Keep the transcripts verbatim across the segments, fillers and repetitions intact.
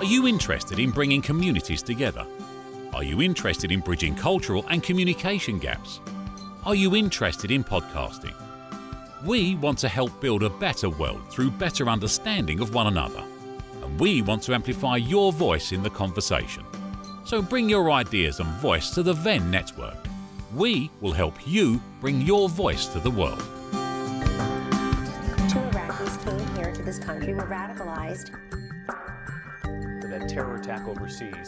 Are you interested in bringing communities together? Are you interested in bridging cultural and communication gaps? Are you interested in podcasting? We want to help build a better world through better understanding of one another. And we want to amplify your voice in the conversation. So bring your ideas and voice to the Venn Network. We will help you bring your voice to the world. Two Iraqis came here to this country, were radicalized. For that terror attack overseas.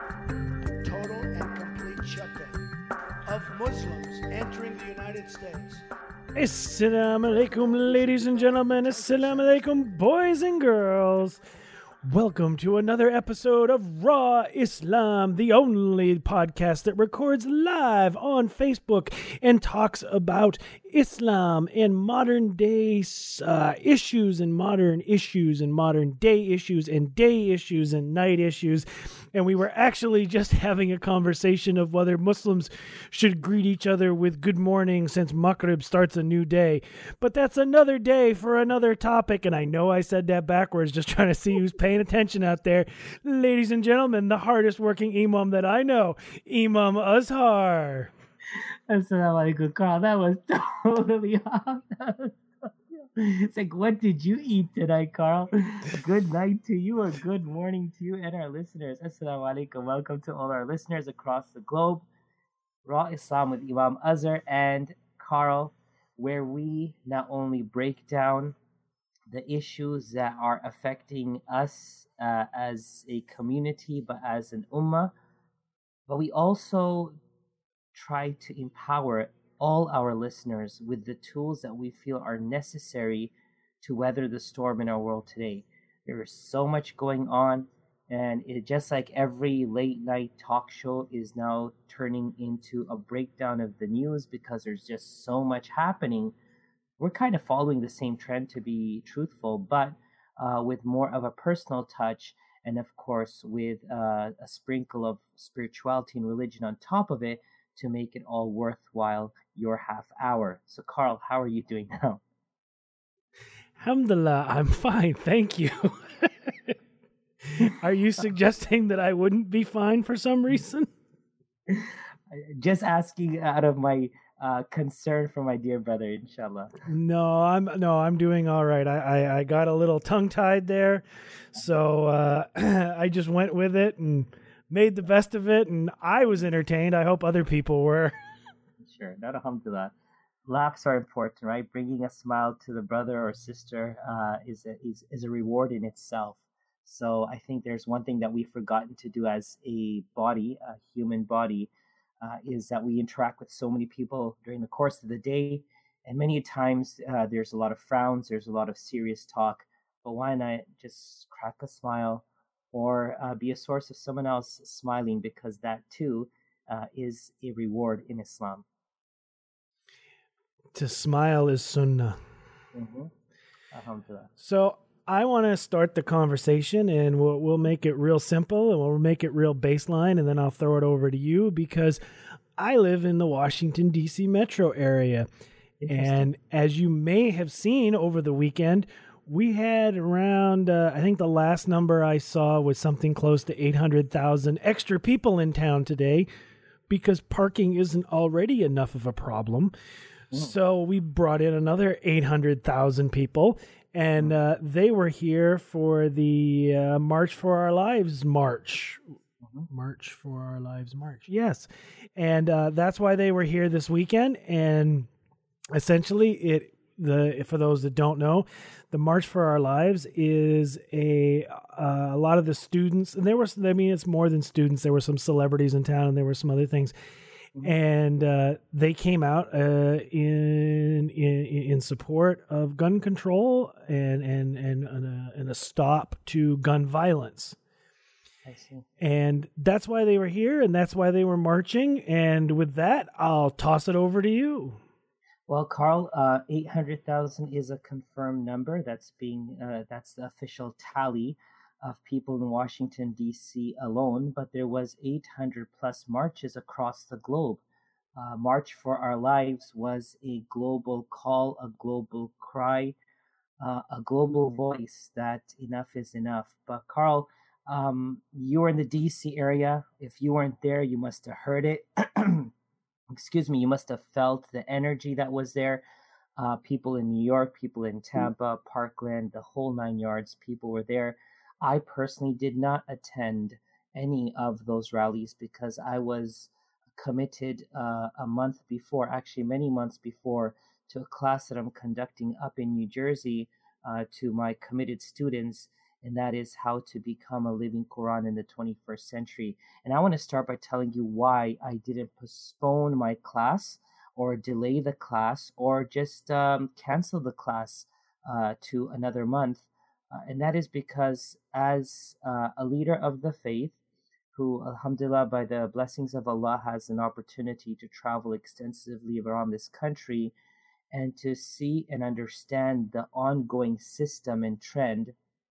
Total and complete shutdown of Muslims entering the United States. Assalamu alaikum, ladies and gentlemen. Assalamu alaikum, boys and girls. Welcome to another episode of Raw Islam, the only podcast that records live on Facebook and talks about Islam and modern day uh, issues and modern issues and modern day issues and day issues and night issues. And we were actually just having a conversation of whether Muslims should greet each other with good morning since Maghrib starts a new day. But that's another day for another topic. And I know I said that backwards, just trying to see who's paying attention out there. Ladies and gentlemen, the hardest working imam that I know, Imam Azhar. Assalamu alaikum, Carl. That was totally off. That was It's like, what did you eat tonight, Carl? Good night to you, or good morning to you and our listeners. Assalamu alaikum. Welcome to all our listeners across the globe. Raw Islam with Imam Azhar and Carl, where we not only break down the issues that are affecting us uh, as a community, but as an ummah, but we also try to empower all our listeners with the tools that we feel are necessary to weather the storm in our world today. There is so much going on, and it just like every late night talk show is now turning into a breakdown of the news because there's just so much happening. We're kind of following the same trend, to be truthful, but uh, with more of a personal touch, and of course with uh, a sprinkle of spirituality and religion on top of it, to make it all worthwhile your half hour. So, Carl, how are you doing now? Alhamdulillah, I'm fine, thank you. Are you suggesting that I wouldn't be fine for some reason? Just asking out of my uh, concern for my dear brother, inshallah. No, I'm no, I'm doing all right. I I, I got a little tongue tied there, so uh, I just went with it and made the best of it, and I was entertained. I hope other people were. Sure, not alhamdulillah. Laughs are important, right? Bringing a smile to the brother or sister uh, is, a, is is a reward in itself. So I think there's one thing that we've forgotten to do as a body, a human body, uh, is that we interact with so many people during the course of the day, and many times uh, there's a lot of frowns, there's a lot of serious talk, but why not just crack a smile, or uh, be a source of someone else smiling, because that too uh, is a reward in Islam. To smile is sunnah. Mm-hmm. Alhamdulillah. So I want to start the conversation, and we'll, we'll make it real simple, and we'll make it real baseline, and then I'll throw it over to you, because I live in the Washington, D C metro area. And as you may have seen over the weekend, we had around, uh, I think the last number I saw was something close to eight hundred thousand extra people in town today, because parking isn't already enough of a problem. Mm. So we brought in another eight hundred thousand people, and uh, they were here for the uh, March for Our Lives March. Mm-hmm. March for Our Lives March. Yes. And uh, that's why they were here this weekend. And essentially it, The for those that don't know, the March for Our Lives is a uh, a lot of the students, and there were, I mean, it's more than students. There were some celebrities in town, and there were some other things, mm-hmm. and uh, they came out uh, in in in support of gun control and and and and a, and a stop to gun violence. I see. And that's why they were here, and that's why they were marching. And with that, I'll toss it over to you. Well, Carl, uh, eight hundred thousand is a confirmed number. That's being uh, that's the official tally of people in Washington, D C alone. But there was eight hundred plus marches across the globe. Uh, March for Our Lives was a global call, a global cry, uh, a global voice that enough is enough. But Carl, Um, you were in the D C area. If you weren't there, you must have heard it. Excuse me, you must have felt the energy that was there. Uh, people in New York, people in Tampa, Parkland, the whole nine yards, people were there. I personally did not attend any of those rallies because I was committed uh, a month before, actually many months before, to a class that I'm conducting up in New Jersey uh, to my committed students, and that is how to become a living Quran in the twenty-first century. And I want to start by telling you why I didn't postpone my class or delay the class or just um, cancel the class uh, to another month. Uh, and that is because as uh, a leader of the faith, who, alhamdulillah, by the blessings of Allah, has an opportunity to travel extensively around this country and to see and understand the ongoing system and trend,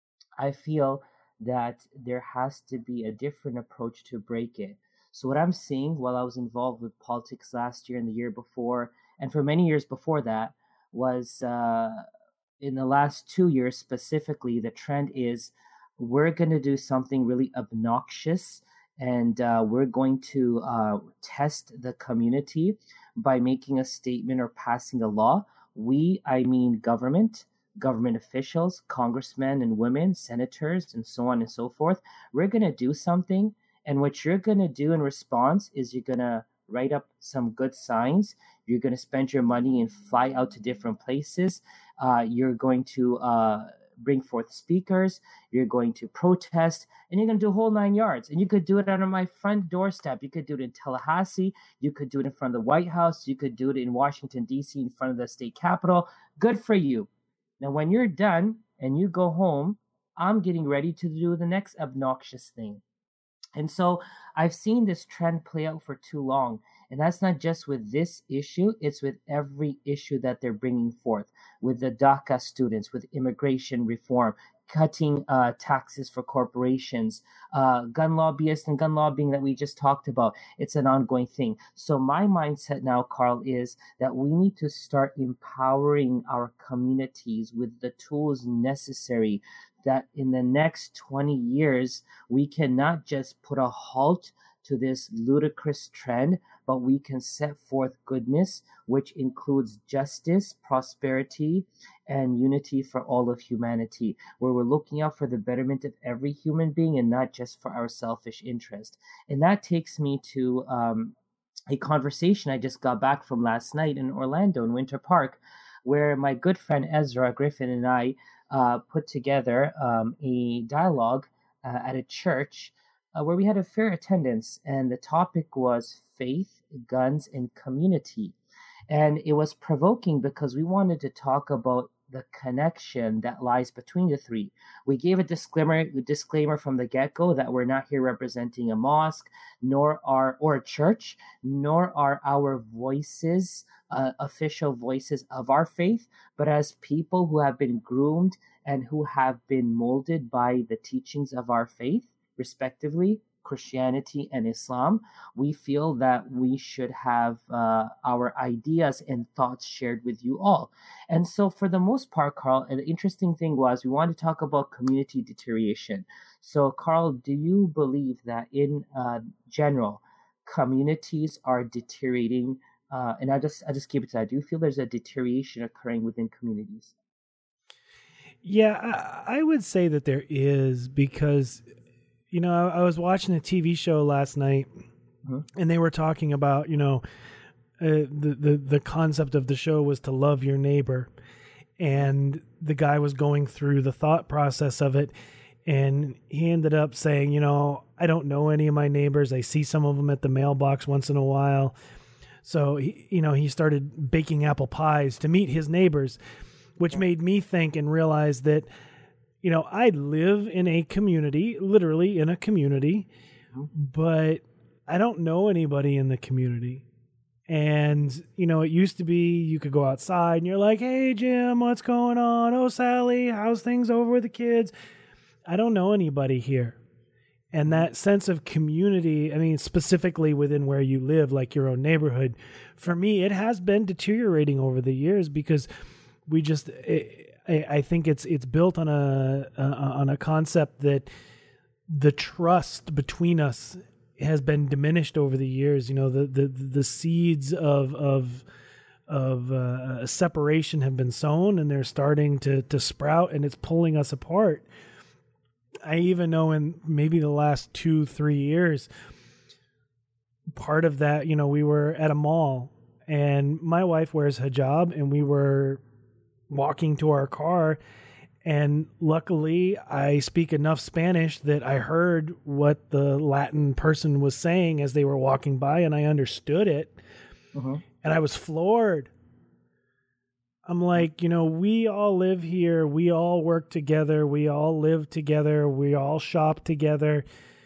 I feel that there has to be a different approach to break it. So what I'm seeing while I was involved with politics last year and the year before, and for many years before that, was uh, in the last two years specifically, the trend is we're going to do something really obnoxious, and uh, we're going to uh, test the community by making a statement or passing a law. We, I mean government, government officials, congressmen and women, senators, and so on and so forth. We're going to do something, and what you're going to do in response is you're going to write up some good signs. You're going to spend your money and fly out to different places. Uh, you're going to uh, bring forth speakers. You're going to protest, and you're going to do a whole nine yards. And you could do it under my front doorstep. You could do it in Tallahassee. You could do it in front of the White House. You could do it in Washington, D C, in front of the state capitol. Good for you. Now, when you're done and you go home, I'm getting ready to do the next obnoxious thing. And so I've seen this trend play out for too long. And that's not just with this issue, it's with every issue that they're bringing forth, with the DACA students, with immigration reform, cutting uh, taxes for corporations, uh, gun lobbyists and gun lobbying that we just talked about. It's an ongoing thing. So my mindset now, Carl, is that we need to start empowering our communities with the tools necessary that in the next twenty years, we can not just put a halt to this ludicrous trend, but we can set forth goodness, which includes justice, prosperity, and unity for all of humanity, where we're looking out for the betterment of every human being and not just for our selfish interest. And that takes me to um, a conversation I just got back from last night in Orlando, in Winter Park, where my good friend Ezra Griffin and I uh, put together um, a dialogue uh, at a church Uh, where we had a fair attendance, and the topic was faith, guns, and community. And it was provoking because we wanted to talk about the connection that lies between the three. We gave a disclaimer, a disclaimer from the get-go that we're not here representing a mosque, nor are or a church, nor are our voices uh, official voices of our faith, but as people who have been groomed and who have been molded by the teachings of our faith, respectively, Christianity and Islam, we feel that we should have uh, our ideas and thoughts shared with you all. And so for the most part, Carl, the interesting thing was we wanted to talk about community deterioration. So Carl, do you believe that in uh, general, communities are deteriorating? Uh, and I just I just keep it to that. Do you feel there's a deterioration occurring within communities? Yeah, I, I would say that there is, because you know, I, I was watching a T V show last night, mm-hmm. and they were talking about, you know, uh, the, the, the concept of the show was to love your neighbor. And the guy was going through the thought process of it. And he ended up saying, you know, I don't know any of my neighbors. I see some of them at the mailbox once in a while. So, he, you know, he started baking apple pies to meet his neighbors, which made me think and realize that, you know, I live in a community, literally in a community, but I don't know anybody in the community. And, you know, it used to be you could go outside and you're like, hey, Jim, what's going on? Oh, Sally, how's things over with the kids? I don't know anybody here. And that sense of community, I mean, specifically within where you live, like your own neighborhood, for me, it has been deteriorating over the years because we just... It, I think it's it's built on a uh, on a concept that the trust between us has been diminished over the years. You know, the the the seeds of of of uh, separation have been sown, and they're starting to to sprout, and it's pulling us apart. I even know in maybe the last two, three years, part of that, you know, we were at a mall and my wife wears hijab and we were walking to our car, and luckily I speak enough Spanish that I heard what the Latin person was saying as they were walking by, and I understood it. Mm-hmm. And I was floored. I'm like, you know, we all live here. We all work together. We all live together. We all shop together.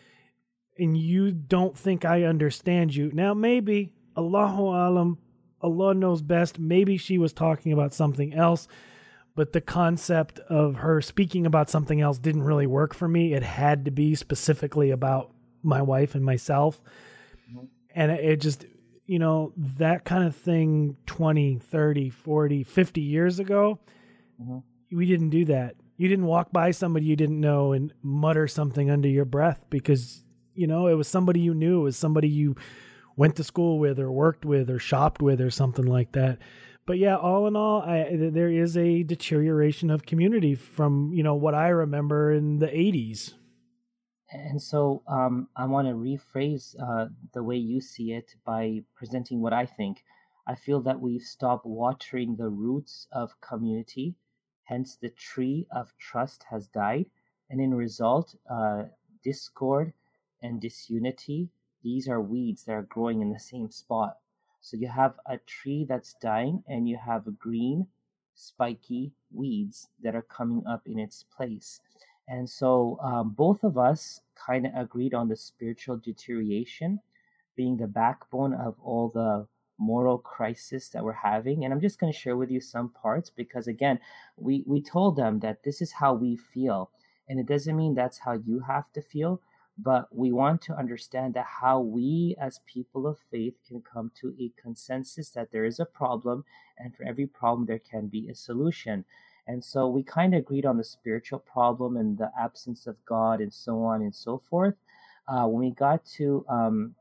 And you don't think I understand you. Now, maybe, Allahu Alam, Allah knows best. Maybe she was talking about something else. But the concept of her speaking about something else didn't really work for me. It had to be specifically about my wife and myself. Mm-hmm. And it, it just... you know, that kind of thing twenty, thirty, forty, fifty years ago, mm-hmm. we didn't do that. You didn't walk by somebody you didn't know and mutter something under your breath because, you know, it was somebody you knew. It was somebody you went to school with or worked with or shopped with or something like that. But yeah, all in all, I, there is a deterioration of community from, you know, what I remember in the eighties. And so um, I want to rephrase uh, the way you see it by presenting what I think. I feel that we've stopped watering the roots of community, hence the tree of trust has died. And in result, uh, discord and disunity, these are weeds that are growing in the same spot. So you have a tree that's dying and you have green, spiky weeds that are coming up in its place. And so um, both of us kind of agreed on the spiritual deterioration being the backbone of all the moral crisis that we're having. And I'm just going to share with you some parts because, again, we, we told them that this is how we feel. And it doesn't mean that's how you have to feel, but we want to understand that how we as people of faith can come to a consensus that there is a problem, and for every problem there can be a solution. And so we kind of agreed on the spiritual problem and the absence of God and so on and so forth. Uh, when we got to um,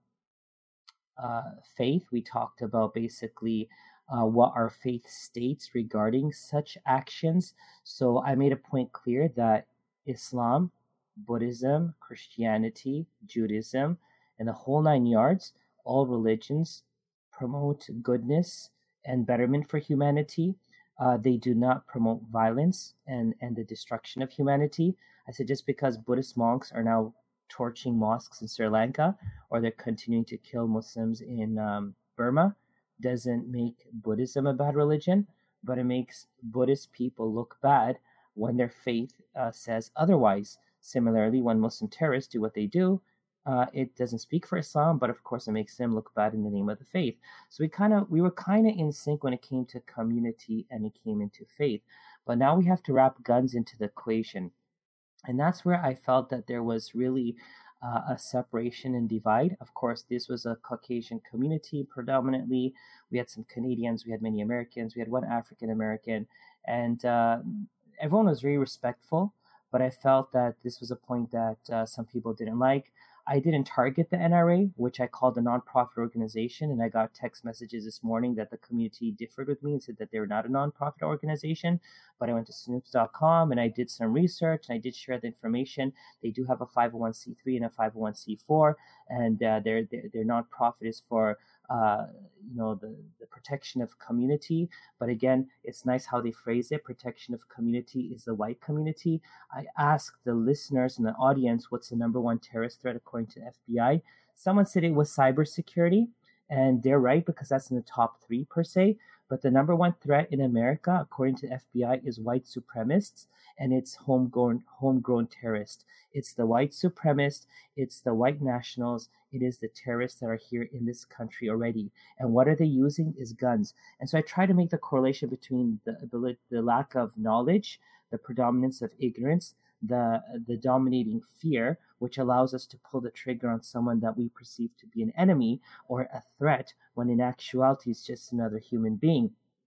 uh, faith, we talked about basically uh, what our faith states regarding such actions. So I made a point clear that Islam, Buddhism, Christianity, Judaism, and the whole nine yards, all religions promote goodness and betterment for humanity. Uh, they do not promote violence and, and the destruction of humanity. I said just because Buddhist monks are now torching mosques in Sri Lanka or they're continuing to kill Muslims in um, Burma doesn't make Buddhism a bad religion, but it makes Buddhist people look bad when their faith uh, says otherwise. Similarly, when Muslim terrorists do what they do, Uh, it doesn't speak for Islam, but of course it makes them look bad in the name of the faith. So we kind of we were kind of in sync when it came to community and it came into faith. But now we have to wrap guns into the equation. And that's where I felt that there was really uh, a separation and divide. Of course, this was a Caucasian community predominantly. We had some Canadians, we had many Americans, we had one African American, and uh, everyone was very respectful. But I felt that this was a point that uh, some people didn't like. I didn't target the N R A, which I called a nonprofit organization, and I got text messages this morning that the community differed with me and said that they're not a nonprofit organization. But I went to snoops dot com and I did some research and I did share the information. They do have a five oh one c three and a five oh one c four, and uh, their, their their nonprofit is for uh, you know the, the protection of community. But again, it's nice how they phrase it. Protection of community is the white community. I asked the listeners and the audience, what's the number one terrorist threat according to the F B I? Someone said it was cybersecurity, and they're right because that's in the top three per se. But the number one threat in America, according to the F B I, is white supremacists, and it's homegrown homegrown terrorists. It's the white supremacists, it's the white nationals, it is the terrorists that are here in this country already. And what are they using is guns. And so I try to make the correlation between the ability, the lack of knowledge, the predominance of ignorance, the the dominating fear, which allows us to pull the trigger on someone that we perceive to be an enemy or a threat, when in actuality it's just another human being.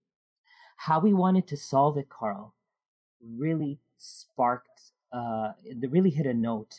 How we wanted to solve it, Carl, really sparked, uh, it really hit a note.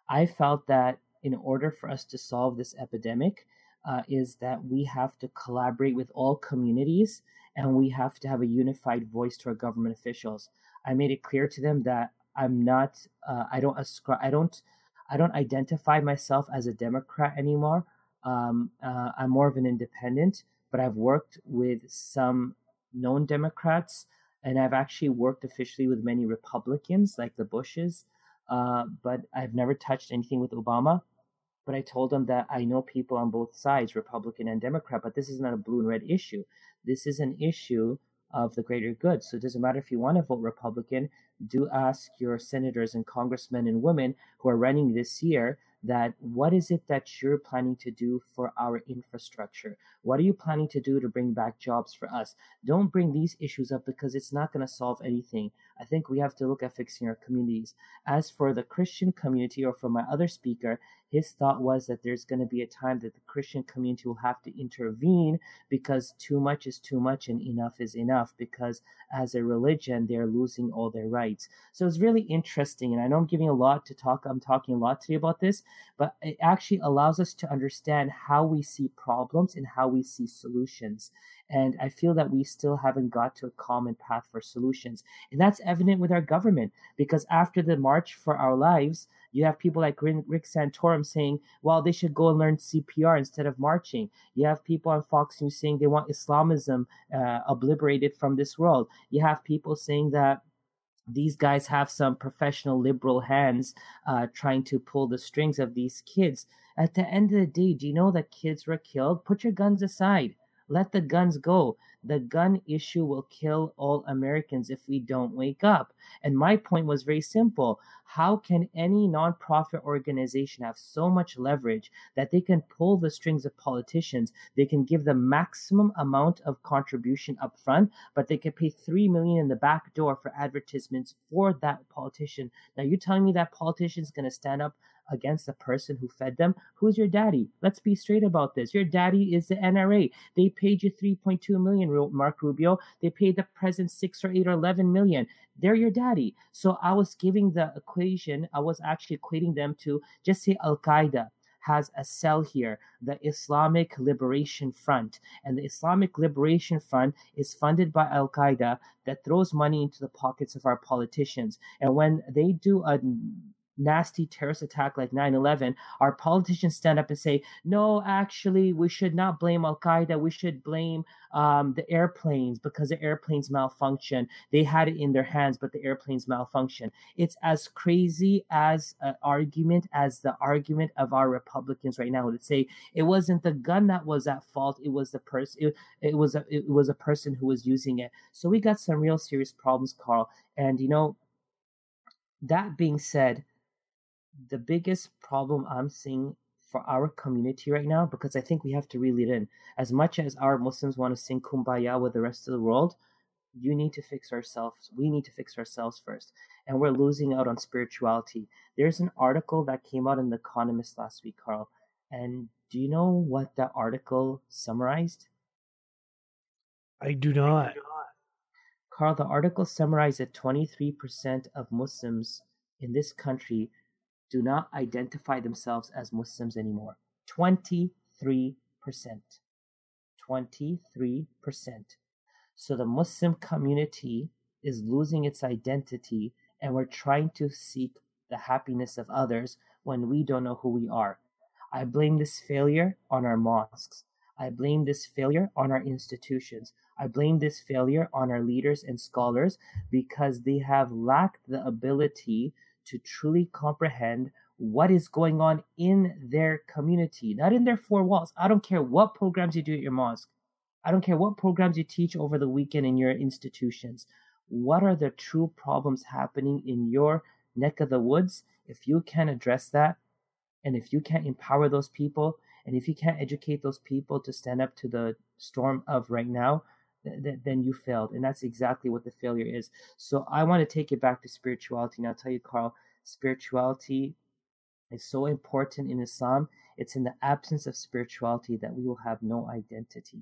I felt that in order for us to solve this epidemic, uh, is that we have to collaborate with all communities and we have to have a unified voice to our government officials. I made it clear to them that I'm not, uh, I don't ascribe, I don't, I don't identify myself as a Democrat anymore. Um, uh, I'm more of an independent, but I've worked with some known Democrats, and I've actually worked officially with many Republicans, like the Bushes. Uh, but I've never touched anything with Obama. But I told them that I know people on both sides, Republican and Democrat, but this is not a blue and red issue. This is an issue of the greater good. So it doesn't matter if you want to vote Republican, do ask your senators and congressmen and women who are running this year that what is it that you're planning to do for our infrastructure? What are you planning to do to bring back jobs for us? Don't bring these issues up because it's not going to solve anything. I think we have to look at fixing our communities. As for the Christian community, or for my other speaker, his thought was that there's going to be a time that the Christian community will have to intervene because too much is too much and enough is enough, because as a religion, they're losing all their rights. So it's really interesting. And I know I'm giving a lot to talk. I'm talking a lot today about this, but it actually allows us to understand how we see problems and how we see solutions. And I feel that we still haven't got to a common path for solutions. And that's evident with our government, because after the March for Our Lives, you have people like Rick Santorum saying, well, they should go and learn C P R instead of marching. You have people on Fox News saying they want Islamism uh, obliterated from this world. You have people saying that these guys have some professional liberal hands uh, trying to pull the strings of these kids. At the end of the day, do you know that kids were killed? Put your guns aside. Let the guns go. The gun issue will kill all Americans if we don't wake up. And my point was very simple. How can any nonprofit organization have so much leverage that they can pull the strings of politicians? They can give the maximum amount of contribution up front, but they can pay three million dollars in the back door for advertisements for that politician. Now, you're telling me that politician is going to stand up against the person who fed them? Who's your daddy? Let's be straight about this. Your daddy is the N R A. They paid you three point two million dollars, Mark Rubio. They paid the president six or eight or eleven million. They're your daddy. So I was giving the equation, I was actually equating them to, just say Al-Qaeda has a cell here, the Islamic Liberation Front. And the Islamic Liberation Front is funded by Al-Qaeda that throws money into the pockets of our politicians. And when they do a nasty terrorist attack like nine eleven, our politicians stand up and say, no, actually, we should not blame Al-Qaeda. We should blame um, the airplanes because the airplanes malfunction. They had it in their hands, but the airplanes malfunction. It's as crazy as an argument as the argument of our Republicans right now that say it wasn't the gun that was at fault. It was the person. It, it was a, it was a person who was using it. So we got some real serious problems, Carl. And you know, that being said, the biggest problem I'm seeing for our community right now, because I think we have to reel it in, as much as our Muslims want to sing Kumbaya with the rest of the world, you need to fix ourselves. We need to fix ourselves first. And we're losing out on spirituality. There's an article that came out in The Economist last week, Carl. And do you know what that article summarized? I do not. Carl, the article summarized that twenty-three percent of Muslims in this country do not identify themselves as Muslims anymore. twenty-three percent. twenty-three percent. So the Muslim community is losing its identity, and we're trying to seek the happiness of others when we don't know who we are. I blame this failure on our mosques. I blame this failure on our institutions. I blame this failure on our leaders and scholars because they have lacked the ability to truly comprehend what is going on in their community, not in their four walls. I don't care what programs you do at your mosque. I don't care what programs you teach over the weekend in your institutions. What are the true problems happening in your neck of the woods? If you can't address that, and if you can't empower those people, and if you can't educate those people to stand up to the storm of right now, th- th- then you failed. And that's exactly what the failure is. So I want to take it back to spirituality. And I'll tell you, Carl, spirituality is so important in Islam. It's in the absence of spirituality that we will have no identity.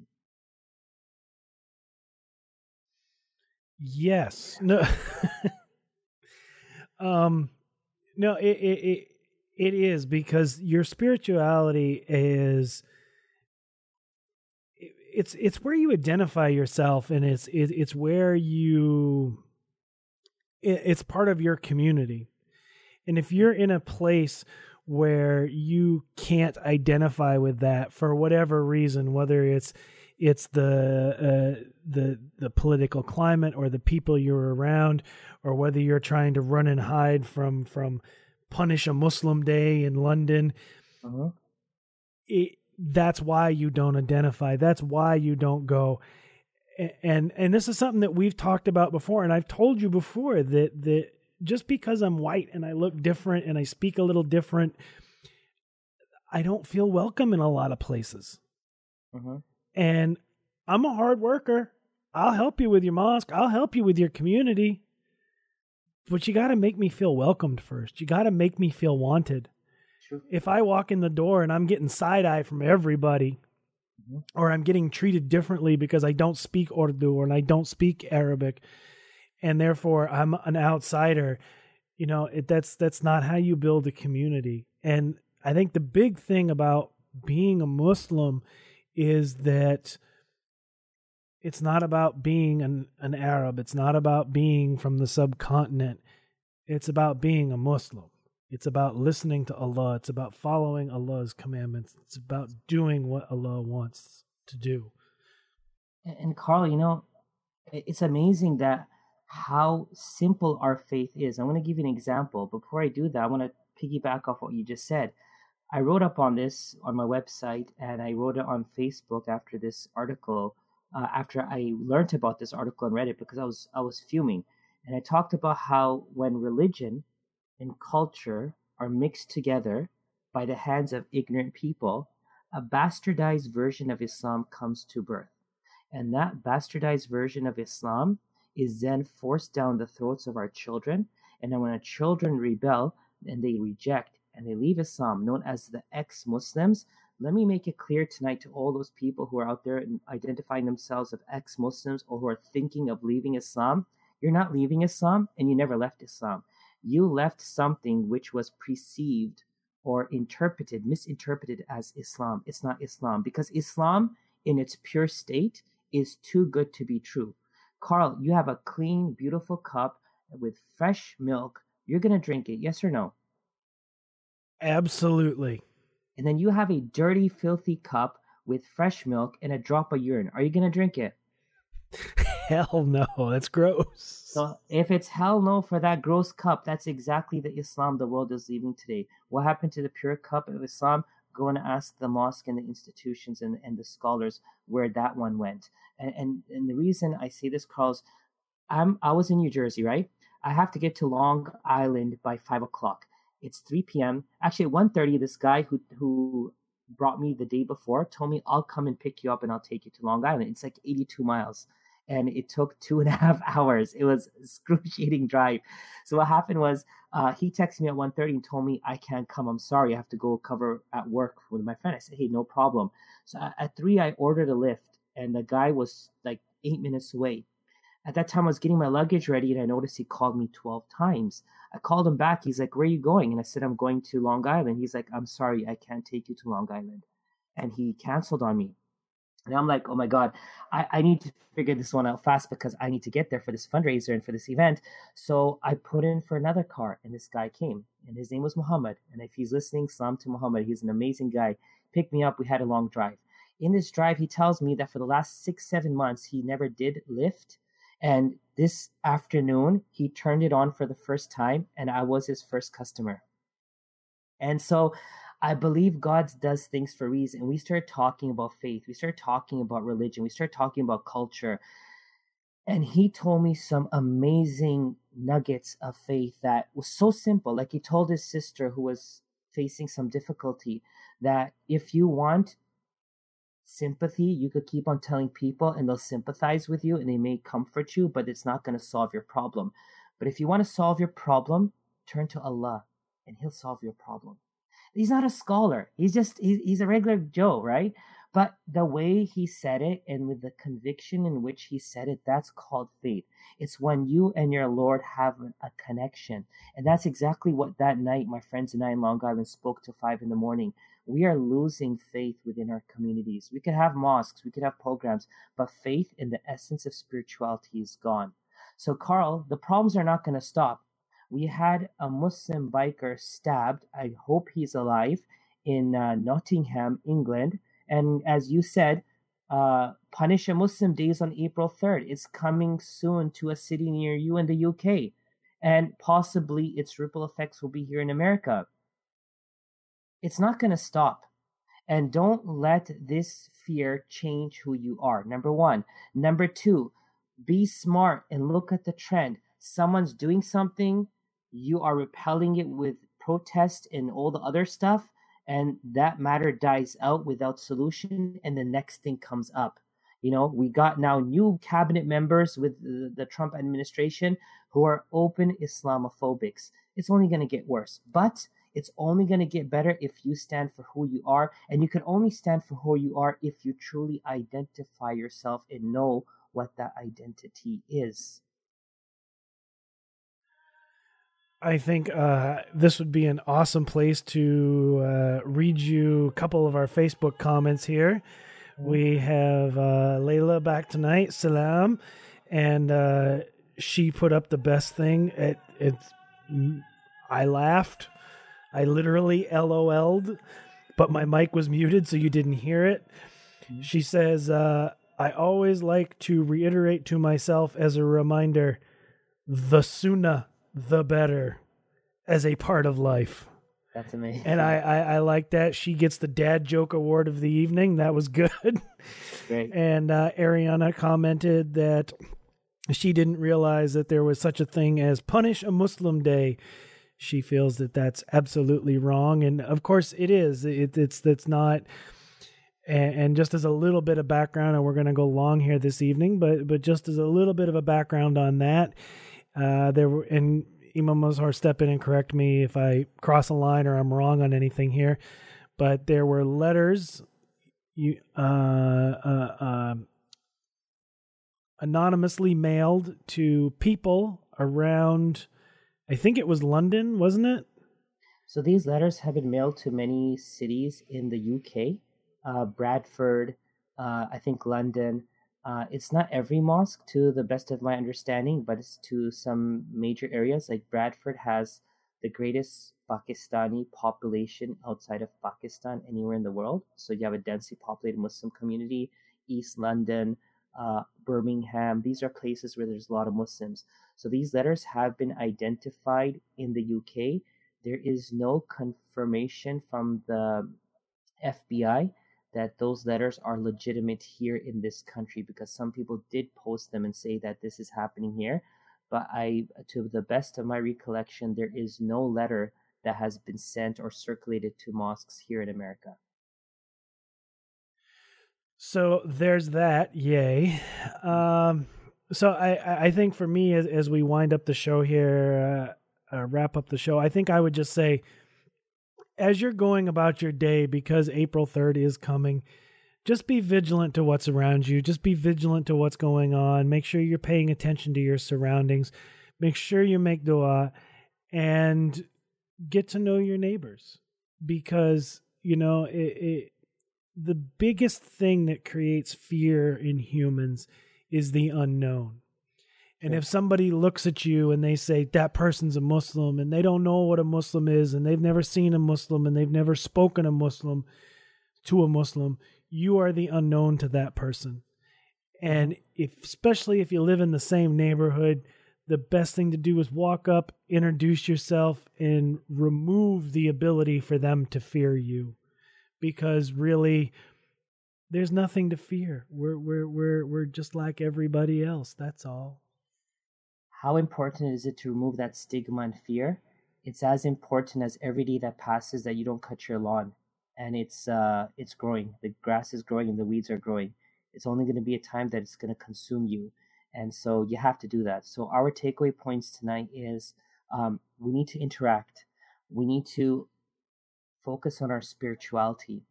Yes. No. um. No. It, it. It. It is, because your spirituality is it's it's where you identify yourself, and it's it, it's where you it, it's part of your community. And if you're in a place where you can't identify with that for whatever reason, whether it's it's the uh, the the political climate or the people you're around, or whether you're trying to run and hide from from Punish a Muslim Day in London, uh-huh. it, that's why you don't identify. That's why you don't go. And and this is something that we've talked about before, and I've told you before that that just because I'm white and I look different and I speak a little different, I don't feel welcome in a lot of places. Uh-huh. And I'm a hard worker. I'll help you with your mosque. I'll help you with your community. But you got to make me feel welcomed first. You got to make me feel wanted. Sure. If I walk in the door and I'm getting side-eye from everybody, mm-hmm. or I'm getting treated differently because I don't speak Urdu or I don't speak Arabic, and therefore I'm an outsider, you know, it, that's that's not how you build a community. And I think the big thing about being a Muslim is that it's not about being an, an Arab. It's not about being from the subcontinent. It's about being a Muslim. It's about listening to Allah. It's about following Allah's commandments. It's about doing what Allah wants to do. And, and Carl, you know, it's amazing that how simple our faith is. I'm going to give you an example. Before I do that, I want to piggyback off what you just said. I wrote up on this on my website, and I wrote it on Facebook after this article. Uh, after I learned about this article and read it, because I was I was fuming. And I talked about how when religion and culture are mixed together by the hands of ignorant people, a bastardized version of Islam comes to birth. And that bastardized version of Islam is then forced down the throats of our children. And then when our children rebel and they reject and they leave Islam, known as the ex-Muslims, let me make it clear tonight to all those people who are out there and identifying themselves as ex-Muslims or who are thinking of leaving Islam. You're not leaving Islam, and you never left Islam. You left something which was perceived or interpreted, misinterpreted as Islam. It's not Islam, because Islam in its pure state is too good to be true. Carl, you have a clean, beautiful cup with fresh milk. You're going to drink it, yes or no? Absolutely. And then you have a dirty, filthy cup with fresh milk and a drop of urine. Are you going to drink it? Hell no, that's gross. So if it's hell no for that gross cup, that's exactly the Islam the world is leaving today. What happened to the pure cup of Islam? Go and ask the mosque and the institutions and, and the scholars where that one went. And, and and the reason I say this, Carl, is I'm, I was in New Jersey, right? I have to get to Long Island by five o'clock. It's three p.m. Actually, at one thirty, this guy who who brought me the day before told me, I'll come and pick you up and I'll take you to Long Island. It's like eighty-two miles. And it took two and a half hours. It was an excruciating drive. So what happened was uh, he texted me at one thirty and told me, I can't come. I'm sorry. I have to go cover at work with my friend. I said, hey, no problem. So at three, I ordered a Lyft, and the guy was like eight minutes away. At that time, I was getting my luggage ready, and I noticed he called me twelve times. I called him back. He's like, where are you going? And I said, I'm going to Long Island. He's like, I'm sorry, I can't take you to Long Island. And he canceled on me. And I'm like, oh my God, I, I need to figure this one out fast because I need to get there for this fundraiser and for this event. So I put in for another car, and this guy came, and his name was Muhammad. And if he's listening, salam to Muhammad. He's an amazing guy. Picked me up. We had a long drive. In this drive, he tells me that for the last six, seven months, he never did Lyft. And this afternoon, he turned it on for the first time, and I was his first customer. And so I believe God does things for a reason. We start talking about faith. We start talking about religion. We start talking about culture. And he told me some amazing nuggets of faith that was so simple. Like he told his sister who was facing some difficulty that if you want sympathy, you could keep on telling people and they'll sympathize with you and they may comfort you, but it's not going to solve your problem. But if you want to solve your problem, turn to Allah and he'll solve your problem. He's not a scholar. He's just, he's, he's a regular Joe, right? But the way he said it and with the conviction in which he said it, that's called faith. It's when you and your Lord have a connection. And that's exactly what that night my friends and I in Long Island spoke to five in the morning. We are losing faith within our communities. We could have mosques, we could have programs, but faith in the essence of spirituality is gone. So, Carl, the problems are not going to stop. We had a Muslim biker stabbed. I hope he's alive in uh, Nottingham, England. And as you said, uh, Punish a Muslim Day is on April third. It's coming soon to a city near you in the U K. And possibly its ripple effects will be here in America. It's not going to stop. And don't let this fear change who you are. Number one. Number two, be smart and look at the trend. Someone's doing something, you are repelling it with protest and all the other stuff, and that matter dies out without solution, and the next thing comes up. You know, we got now new cabinet members with the, the Trump administration who are open Islamophobics. It's only going to get worse, but it's only going to get better if you stand for who you are, and you can only stand for who you are if you truly identify yourself and know what that identity is. I think uh, this would be an awesome place to uh, read you a couple of our Facebook comments here. We have uh, Layla back tonight, salam, and uh, she put up the best thing. It, it, I laughed. I literally LOL'd, but my mic was muted, so you didn't hear it. She says, uh, I always like to reiterate to myself as a reminder, the sooner the better as a part of life. That's amazing. And I, I, I like that. She gets the dad joke award of the evening. That was good. Great. And uh, Ariana commented that she didn't realize that there was such a thing as Punish a Muslim Day. She feels that that's absolutely wrong. And of course it is. It, it's, it's not. And, and just as a little bit of background, and we're going to go long here this evening, but, but just as a little bit of a background on that, Uh, there were, and Imam Mazhar, step in and correct me if I cross a line or I'm wrong on anything here, but there were letters you, uh, uh, uh, anonymously mailed to people around, I think it was London, wasn't it? So these letters have been mailed to many cities in the U K, uh, Bradford, uh, I think London. Uh, it's not every mosque, to the best of my understanding, but it's to some major areas. Like Bradford has the greatest Pakistani population outside of Pakistan anywhere in the world. So you have a densely populated Muslim community. East London, uh, Birmingham, these are places where there's a lot of Muslims. So these letters have been identified in the U K. There is no confirmation from the F B I that those letters are legitimate here in this country, because some people did post them and say that this is happening here. But I, to the best of my recollection, there is no letter that has been sent or circulated to mosques here in America. So there's that. Yay. Um, so I, I think for me, as, as we wind up the show here, uh, uh, wrap up the show, I think I would just say, as you're going about your day, because April third is coming, just be vigilant to what's around you. Just be vigilant to what's going on. Make sure you're paying attention to your surroundings. Make sure you make dua and get to know your neighbors, because, you know, it, it, the biggest thing that creates fear in humans is the unknown. And if somebody looks at you and they say that person's a Muslim and they don't know what a Muslim is and they've never seen a Muslim and they've never spoken a Muslim to a Muslim, you are the unknown to that person. And if, especially if you live in the same neighborhood, the best thing to do is walk up, introduce yourself, and remove the ability for them to fear you. Because really, there's nothing to fear. We're we're we're we're just like everybody else. That's all. How important is it to remove that stigma and fear? It's as important as every day that passes that you don't cut your lawn, and it's uh it's growing. The grass is growing and the weeds are growing. It's only going to be a time that it's going to consume you, and so you have to do that. So our takeaway points tonight is um, we need to interact. We need to focus on our spirituality.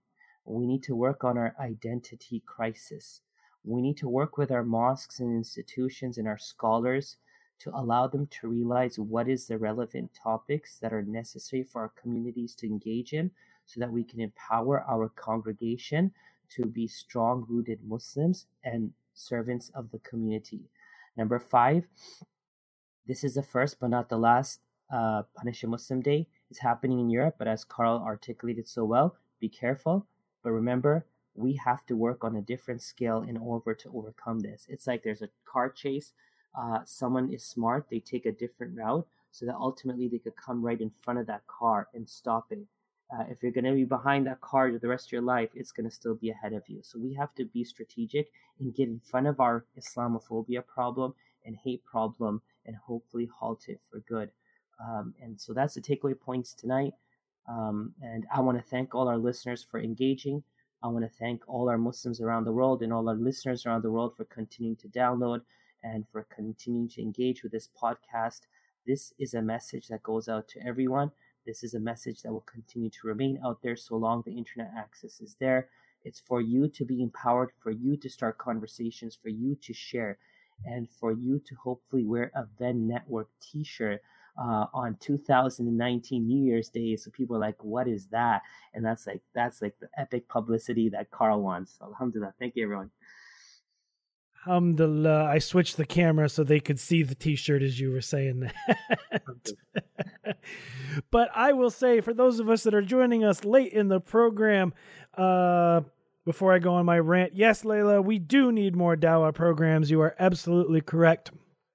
We need to work on our identity crisis. We need to work with our mosques and institutions and our scholars to allow them to realize what is the relevant topics that are necessary for our communities to engage in, so that we can empower our congregation to be strong-rooted Muslims and servants of the community. Number five, this is the first but not the last uh, Punish a Muslim Day. It's happening in Europe, but as Carl articulated so well, be careful. But remember, we have to work on a different scale in order to overcome this. It's like there's a car chase. Uh, someone is smart. They take a different route so that ultimately they could come right in front of that car and stop it. Uh, if you're going to be behind that car the rest of your life, it's going to still be ahead of you. So we have to be strategic and get in front of our Islamophobia problem and hate problem and hopefully halt it for good. Um, and so that's the takeaway points tonight. Um, and I want to thank all our listeners for engaging. I want to thank all our Muslims around the world and all our listeners around the world for continuing to download and for continuing to engage with this podcast. This is a message that goes out to everyone. This is a message that will continue to remain out there so long the internet access is there. It's for you to be empowered, for you to start conversations, for you to share, and for you to hopefully wear a Venn Network t-shirt uh, on two thousand nineteen New Year's Day. So people are like, what is that? And that's like, that's like the epic publicity that Carl wants. So alhamdulillah. Thank you, everyone. Alhamdulillah, I switched the camera so they could see the t-shirt as you were saying that. But I will say, for those of us that are joining us late in the program, uh, before I go on my rant, yes, Layla, we do need more Dawah programs. You are absolutely correct.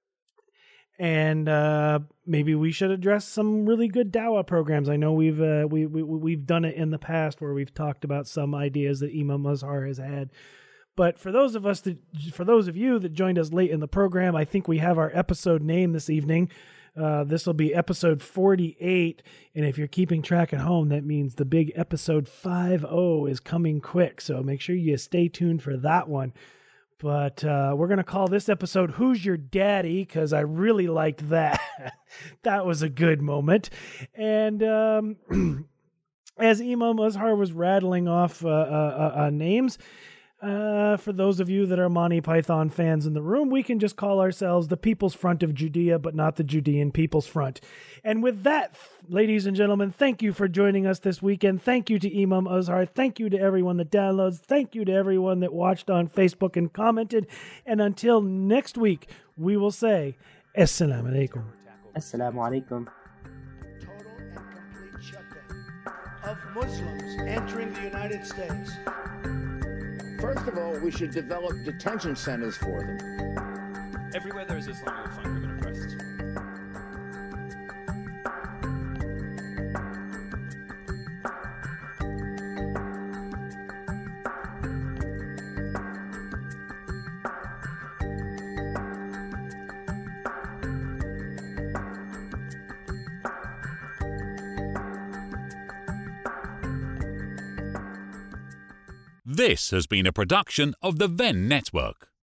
And uh, maybe we should address some really good Dawah programs. I know we've uh, we, we we've done it in the past where we've talked about some ideas that Imam Azhar has had. But for those of us that, for those of you that joined us late in the program, I think we have our episode name this evening. Uh, this will be episode forty-eight, and if you're keeping track at home, that means the big episode fifty is coming quick. So make sure you stay tuned for that one. But uh, we're going to call this episode "Who's Your Daddy?" because I really liked that. That was a good moment. And um, as Imam Azhar was rattling off uh, uh, uh, names, Uh, for those of you that are Monty Python fans in the room, we can just call ourselves the People's Front of Judea, but not the Judean People's Front. And with that, ladies and gentlemen, thank you for joining us this weekend. Thank you to Imam Azhar. Thank you to everyone that downloads. Thank you to everyone that watched on Facebook and commented. And until next week, we will say, Assalamu alaikum. Assalamu alaikum. Total and complete shutdown of Muslims entering the United States. First of all, we should develop detention centers for them. Everywhere there is Islam, you'll find women oppressed. This has been a production of the Venn Network.